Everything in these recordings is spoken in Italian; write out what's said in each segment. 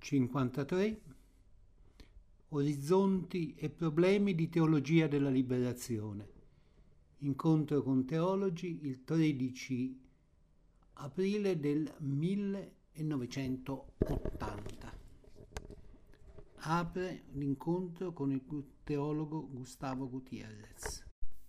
53. Orizzonti e problemi di teologia della liberazione. Incontro con teologi il 13 aprile del 1980. Apre l'incontro con il teologo Gustavo Gutiérrez.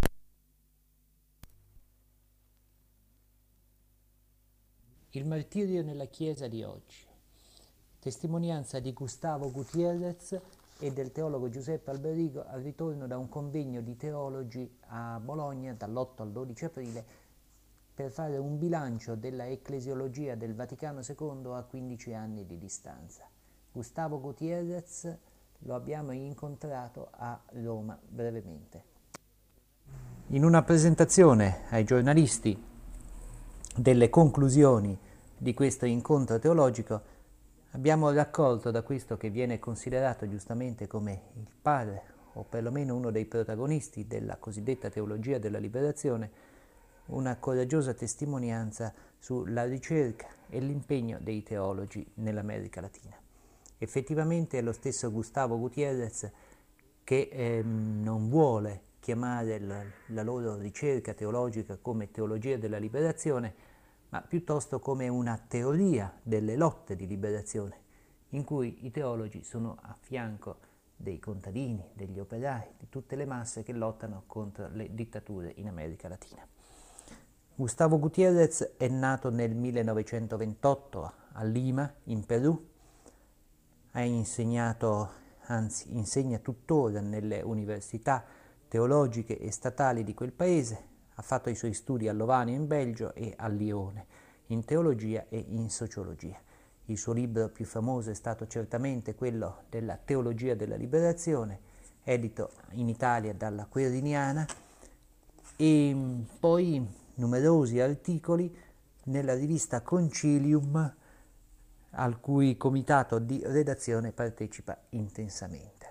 Il martirio nella Chiesa di oggi. Testimonianza di Gustavo Gutiérrez e del teologo Giuseppe Alberigo al ritorno da un convegno di teologi a Bologna dall'8 al 12 aprile per fare un bilancio della ecclesiologia del Vaticano II a 15 anni di distanza. Gustavo Gutiérrez lo abbiamo incontrato a Roma brevemente. In una presentazione ai giornalisti delle conclusioni di questo incontro teologico abbiamo raccolto da questo che viene considerato giustamente come il padre, o perlomeno uno dei protagonisti della cosiddetta teologia della liberazione, una coraggiosa testimonianza sulla ricerca e l'impegno dei teologi nell'America Latina. Effettivamente è lo stesso Gustavo Gutiérrez che non vuole chiamare la loro ricerca teologica come teologia della liberazione, ma piuttosto come una teoria delle lotte di liberazione, in cui i teologi sono a fianco dei contadini, degli operai, di tutte le masse che lottano contro le dittature in America Latina. Gustavo Gutiérrez è nato nel 1928 a Lima, in Perù, ha insegnato, anzi insegna tuttora nelle università teologiche e statali di quel paese. Ha fatto i suoi studi a Lovanio in Belgio e a Lione, in teologia e in sociologia. Il suo libro più famoso è stato certamente quello della Teologia della Liberazione, edito in Italia dalla Queriniana, e poi numerosi articoli nella rivista Concilium, al cui comitato di redazione partecipa intensamente.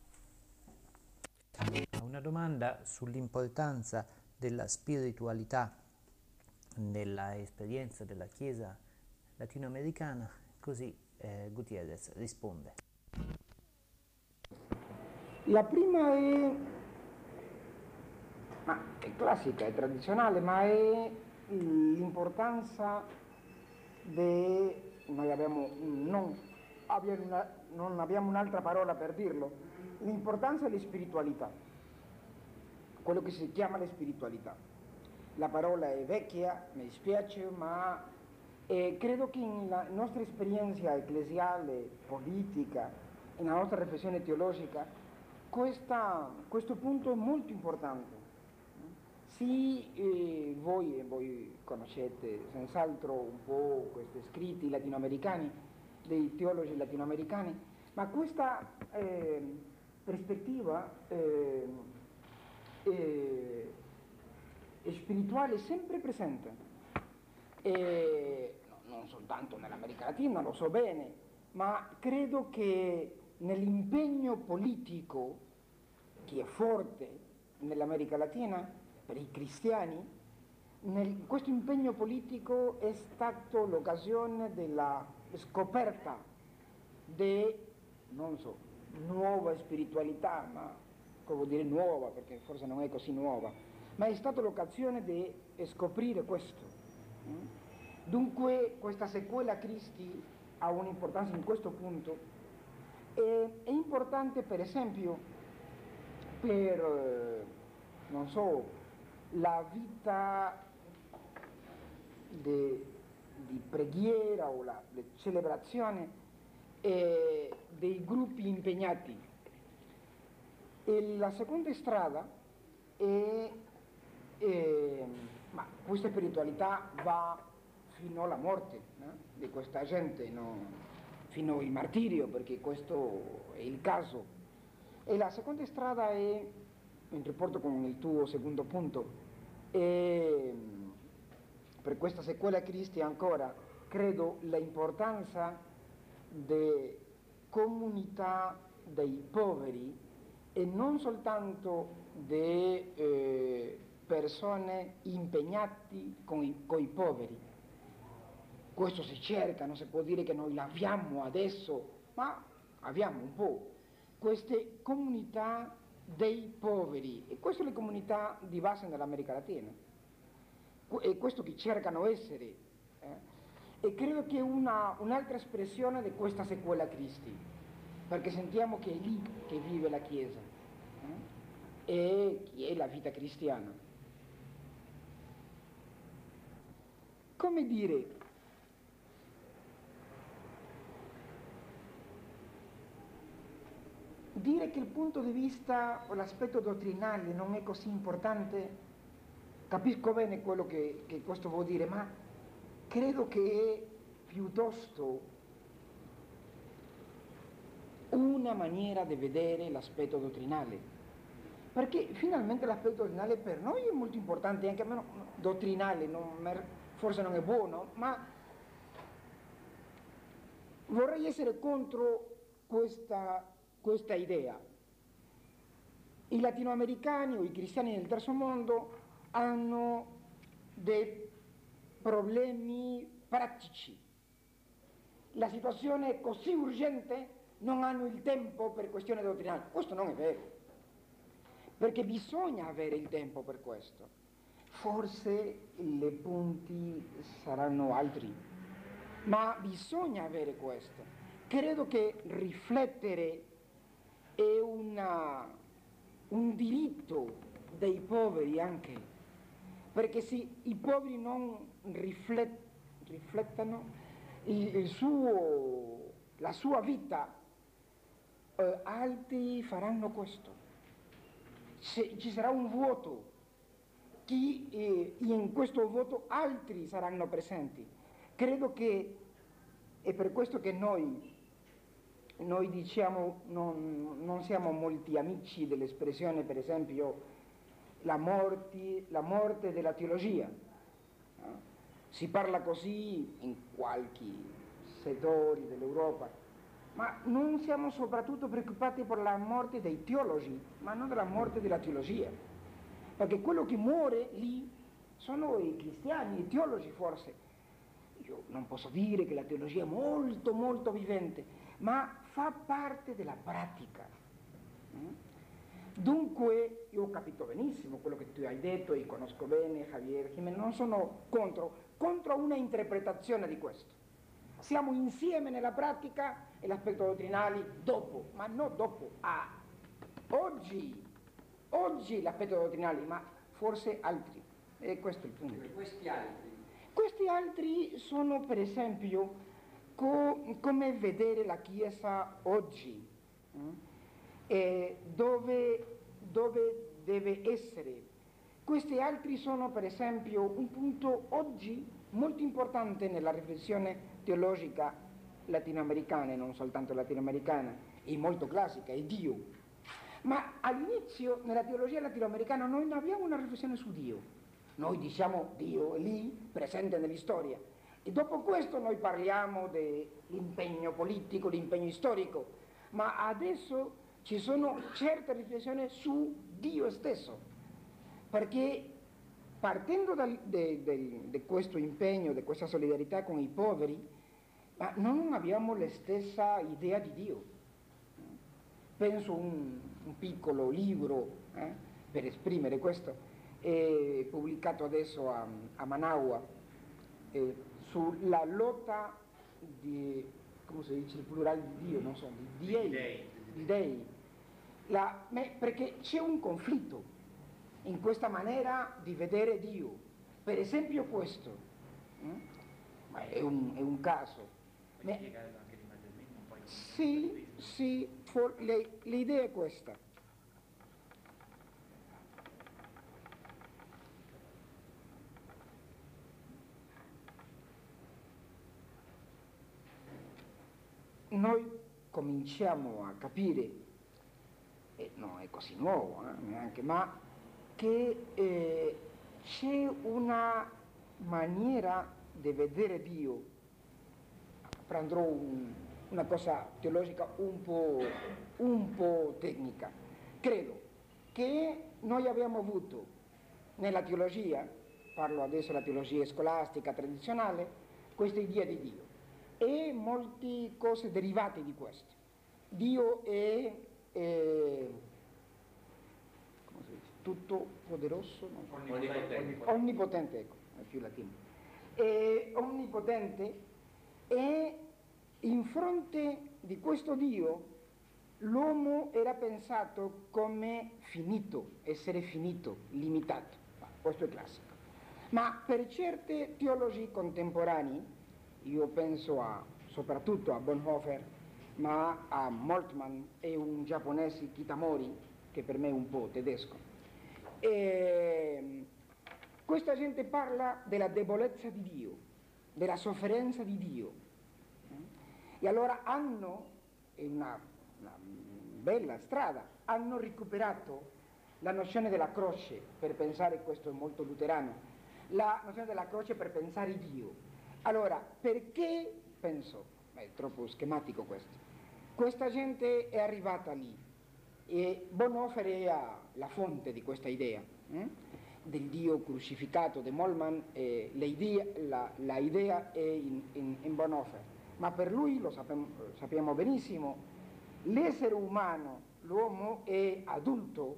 Una domanda sull'importanza della spiritualità nella esperienza della Chiesa latinoamericana, così Gutiérrez risponde. La prima è classica, è tradizionale, ma è l'importanza non abbiamo un'altra parola per dirlo, l'importanza della spiritualità. Quello che si chiama la spiritualità. La parola è vecchia, mi dispiace, ma credo che nella nostra esperienza ecclesiale, politica, nella nostra riflessione teologica, questo punto è molto importante. Sì, voi conoscete senz'altro un po' questi scritti latinoamericani, dei teologi latinoamericani, ma questa prospettiva spirituale sempre presente, non soltanto nell'America Latina, lo so bene, ma credo che nell'impegno politico che è forte nell'America Latina per i cristiani, questo impegno politico è stato l'occasione della scoperta di, nuova spiritualità, ma come vuol dire nuova, perché forse non è così nuova, ma è stata l'occasione di scoprire questo. Dunque questa sequela Christi ha un'importanza in questo punto. È importante per esempio per, la vita di preghiera o la celebrazione dei gruppi impegnati. E la seconda strada è ma questa spiritualità va fino alla morte di questa gente, fino al martirio, perché questo è il caso. E la seconda strada è, in rapporto con il tuo secondo punto, per questa sequela Christi ancora, credo l'importanza di comunità dei poveri e non soltanto di persone impegnate con i poveri. Questo si cerca, non si può dire che noi l'abbiamo adesso ma abbiamo un po' queste comunità dei poveri, e queste sono le comunità di base nell'America Latina, e questo che cercano essere, e credo che un'altra espressione di questa sequela Cristi, perché sentiamo che è lì che vive la Chiesa, e che è la vita cristiana. Come dire, che il punto di vista o l'aspetto dottrinale non è così importante, capisco bene quello che questo vuol dire, ma credo che è piuttosto una maniera di vedere l'aspetto dottrinale, perché finalmente l'aspetto dottrinale per noi è molto importante, anche a meno dottrinale, forse non è buono, ma vorrei essere contro questa idea. I latinoamericani o i cristiani del terzo mondo hanno dei problemi pratici. La situazione è così urgente, non hanno il tempo per questioni dottrinali. Questo non è vero, perché bisogna avere il tempo per questo. Forse i punti saranno altri, ma bisogna avere questo. Credo che riflettere è un diritto dei poveri anche, perché se i poveri non riflettono la sua vita, altri faranno questo. Ci sarà un vuoto, in questo vuoto altri saranno presenti. Credo che è per questo che noi diciamo, non siamo molti amici dell'espressione, per esempio, la morte della teologia. Si parla così in qualche settore dell'Europa, ma non siamo soprattutto preoccupati per la morte dei teologi, ma non della morte della teologia, perché quello che muore lì sono i cristiani, i teologi forse. Io non posso dire che la teologia è molto molto vivente, ma fa parte della pratica. Dunque io ho capito benissimo quello che tu hai detto e conosco bene Javier Jiménez, non sono contro una interpretazione di questo. Siamo insieme nella pratica e l'aspetto dottrinale dopo, ma non dopo, oggi l'aspetto dottrinale, ma forse altri, e questo è il punto. Questi altri sono per esempio come vedere la Chiesa oggi, dove deve essere. Questi altri sono per esempio un punto oggi molto importante nella riflessione teologica latinoamericana, e non soltanto latinoamericana, e molto classica, è Dio. Ma all'inizio nella teologia latinoamericana noi non abbiamo una riflessione su Dio. Noi diciamo Dio è lì, presente nell'istoria, e dopo questo noi parliamo dell'impegno politico, l'impegno storico, ma adesso ci sono certe riflessioni su Dio stesso, perché partendo di questo impegno, di questa solidarietà con i poveri, ma non abbiamo la stessa idea di Dio. Penso un piccolo libro per esprimere questo, è pubblicato adesso a Managua, sulla lotta di, come si dice, il plurale di Dio, non so, di dei. Perché c'è un conflitto in questa maniera di vedere Dio. Per esempio questo, ma è un caso. Puoi spiegarlo anche di maggiormente un po'? Sì, l'idea è questa. Noi cominciamo a capire, e non è così nuovo neanche, ma che c'è una maniera di vedere Dio. Prendrò una cosa teologica un po' tecnica. Credo che noi abbiamo avuto nella teologia, parlo adesso della teologia scolastica tradizionale, questa idea di Dio. e molte cose derivate di questo. Dio è come si dice? Tutto poderoso? Onnipotente, ecco, è più latino. È onnipotente, e in fronte di questo Dio l'uomo era pensato come finito, essere finito, limitato. Questo è classico. Ma per certe teologi contemporanei, io penso soprattutto a Bonhoeffer, ma a Moltmann e un giapponese, Kitamori, che per me è un po' tedesco, questa gente parla della debolezza di Dio, della sofferenza di Dio. E allora hanno, è una bella strada, hanno recuperato la nozione della croce per pensare, questo è molto luterano, la nozione della croce per pensare Dio. Allora, perché penso, è troppo schematico questo, questa gente è arrivata lì e Bonhoeffer è la fonte di questa idea del Dio crucificato di Moltmann, la idea è in Bonhoeffer, ma per lui, lo sappiamo benissimo, l'essere umano, l'uomo è adulto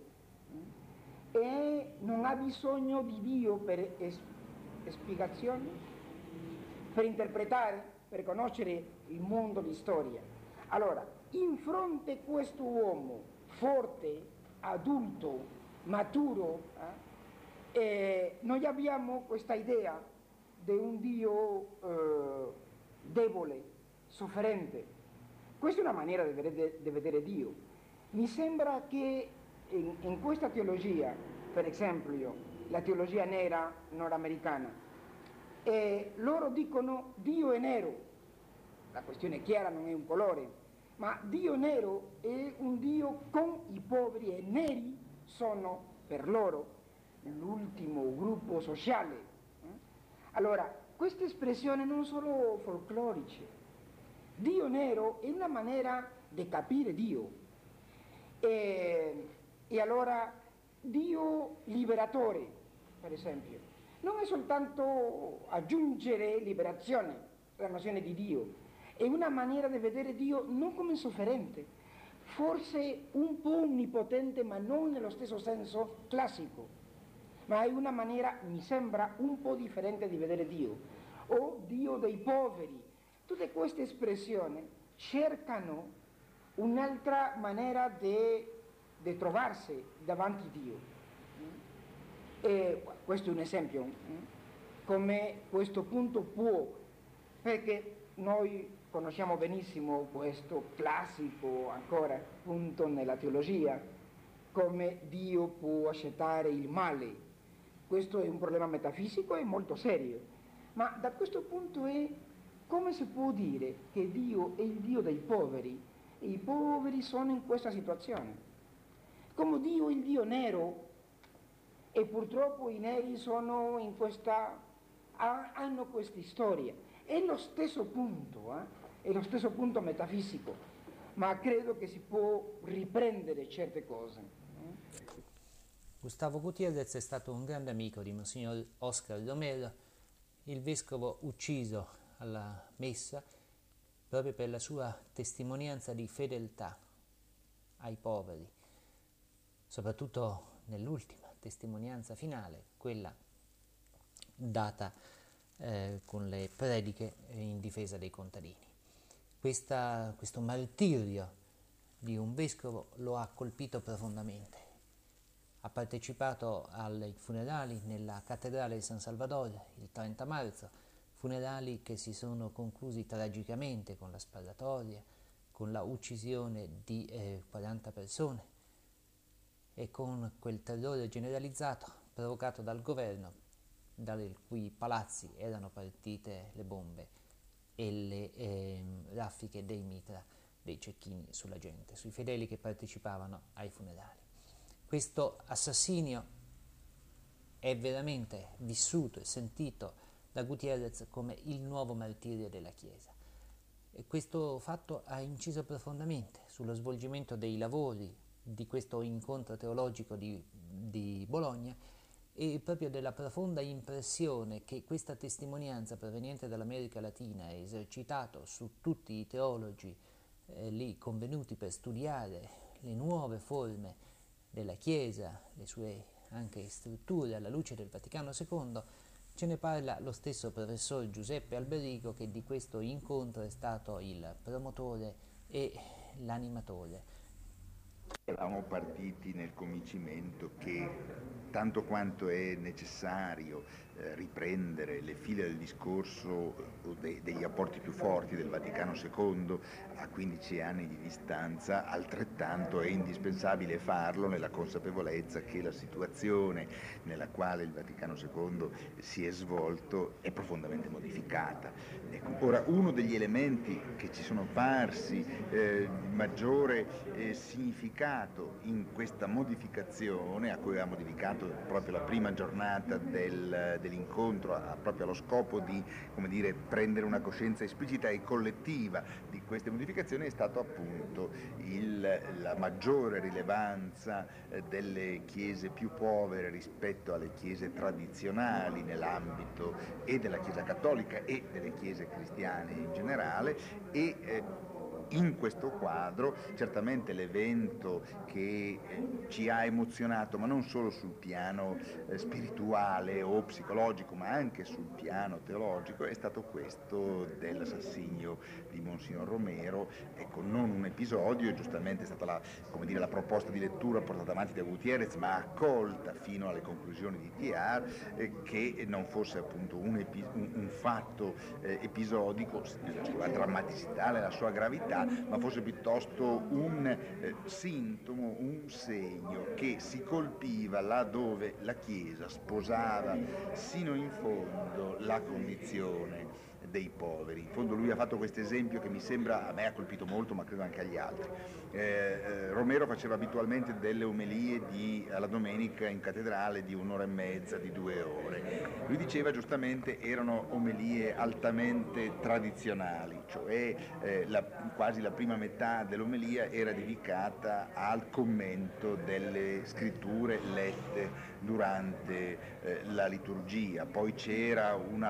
e non ha bisogno di Dio per spiegazioni, per interpretare, per conoscere il mondo di storia. Allora, in fronte a questo uomo forte, adulto, maturo, noi abbiamo questa idea di un Dio debole, sofferente. Questa è una maniera di vedere Dio. Mi sembra che in questa teologia, per esempio la teologia nera nordamericana, loro dicono Dio è nero. La questione è chiara, non è un colore, ma Dio nero è un Dio con i poveri, e neri sono per loro l'ultimo gruppo sociale. Allora, queste espressioni non sono folcloriche. Dio nero è una maniera di capire Dio. E allora Dio liberatore, per esempio, non è soltanto aggiungere liberazione alla nozione di Dio, è una maniera di vedere Dio non come sofferente, forse un po' onnipotente, ma non nello stesso senso classico, ma è una maniera, mi sembra, un po' differente di vedere Dio, o Dio dei poveri. Tutte queste espressioni cercano un'altra maniera di trovarsi davanti a Dio. E questo è un esempio, come questo punto può, perché noi conosciamo benissimo questo classico ancora punto nella teologia, come Dio può accettare il male. Questo è un problema metafisico e molto serio, ma da questo punto è come si può dire che Dio è il Dio dei poveri e i poveri sono in questa situazione? Come Dio è il Dio nero e purtroppo i neri sono in hanno questa storia. È lo stesso punto, è lo stesso punto metafisico, ma credo che si può riprendere certe cose. Gustavo Gutiérrez è stato un grande amico di Monsignor Oscar Romero, il vescovo ucciso alla messa proprio per la sua testimonianza di fedeltà ai poveri, soprattutto nell'ultima testimonianza finale, quella data con le prediche in difesa dei contadini. Questo martirio di un vescovo lo ha colpito profondamente. Ha partecipato ai funerali nella cattedrale di San Salvador il 30 marzo, funerali che si sono conclusi tragicamente con la sparatoria, con la uccisione di 40 persone e con quel terrore generalizzato provocato dal governo, dalle cui palazzi erano partite le bombe e le raffiche dei mitra dei cecchini sulla gente, sui fedeli che partecipavano ai funerali. Questo assassinio è veramente vissuto e sentito da Gutiérrez come il nuovo martirio della Chiesa. E questo fatto ha inciso profondamente sullo svolgimento dei lavori di questo incontro teologico di Bologna e proprio della profonda impressione che questa testimonianza proveniente dall'America Latina ha esercitato su tutti i teologi lì convenuti per studiare le nuove forme della Chiesa, le sue anche strutture alla luce del Vaticano II. Ce ne parla lo stesso professor Giuseppe Alberico, che di questo incontro è stato il promotore e l'animatore. Eravamo partiti nel convincimento che tanto quanto è necessario riprendere le file del discorso degli apporti più forti del Vaticano II a 15 anni di distanza, altrettanto è indispensabile farlo nella consapevolezza che la situazione nella quale il Vaticano II si è svolto è profondamente modificata. Ecco, ora, uno degli elementi che ci sono parsi maggiore significato in questa modificazione, a cui aveva modificato proprio la prima giornata dell'incontro, proprio allo scopo di, come dire, prendere una coscienza esplicita e collettiva di queste modificazioni, è stato appunto la maggiore rilevanza delle chiese più povere rispetto alle chiese tradizionali nell'ambito e della Chiesa cattolica e delle chiese cristiane in generale, e in questo quadro certamente l'evento che ci ha emozionato, ma non solo sul piano spirituale o psicologico, ma anche sul piano teologico, è stato questo dell'assassinio di Monsignor Romero. Ecco, non un episodio, giustamente è stata la proposta di lettura portata avanti da Gutiérrez, ma accolta fino alle conclusioni di Thiard, che non fosse appunto un fatto episodico, nella sua drammaticità, nella sua gravità, ma fosse piuttosto un sintomo, un segno che si colpiva laddove la Chiesa sposava sino in fondo la condizione dei poveri. In fondo lui ha fatto questo esempio che mi sembra, a me ha colpito molto, ma credo anche agli altri. Romero faceva abitualmente delle omelie alla domenica in cattedrale di 1 ora e mezza, di 2 ore. Lui diceva giustamente erano omelie altamente tradizionali, cioè quasi la prima metà dell'omelia era dedicata al commento delle scritture lette durante la liturgia, poi c'era una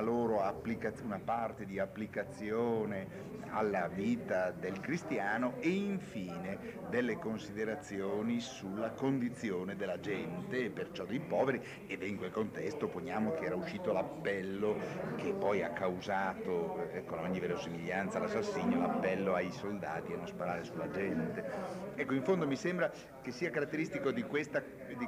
parte di applicazione alla vita del cristiano e infine delle considerazioni sulla condizione della gente e perciò dei poveri, ed in quel contesto poniamo che era uscito l'appello che poi ha causato con ogni verosimiglianza l'assassinio, l'appello ai soldati a non sparare sulla gente. Ecco, in fondo mi sembra che sia caratteristico di questa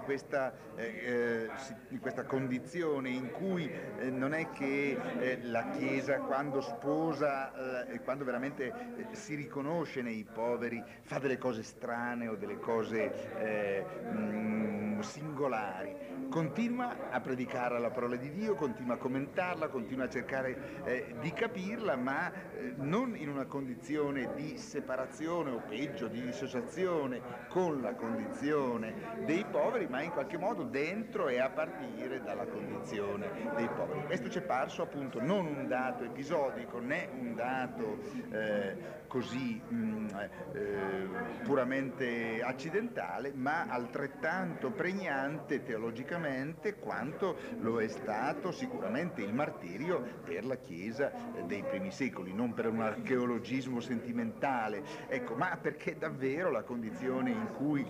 condizione in cui non è che la Chiesa, quando sposa, quando veramente si riconosce nei poveri, fa delle cose strane o delle cose singolari. Continua a predicare la parola di Dio, continua a commentarla, continua a cercare di capirla, ma non in una condizione di separazione o peggio di dissociazione con la condizione dei poveri, ma in qualche modo dentro e a partire dalla condizione dei poveri. Questo ci è parso appunto non un dato episodico né un dato così puramente accidentale, ma altrettanto pregnante teologicamente quanto lo è stato sicuramente il martirio per la Chiesa dei primi secoli, non per un archeologismo sentimentale, ecco, ma perché davvero la condizione in cui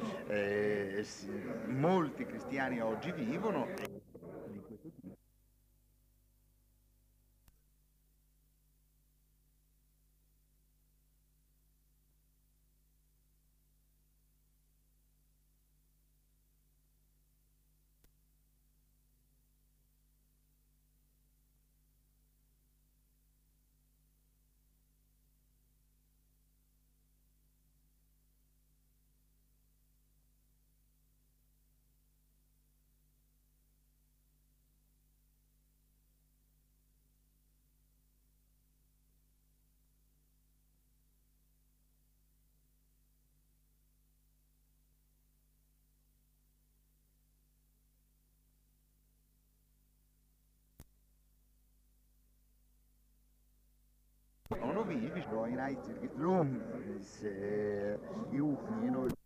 molti cristiani oggi vivono è di questo tipo. Ono vidiš, ovaj najcirkit rum se i uhni,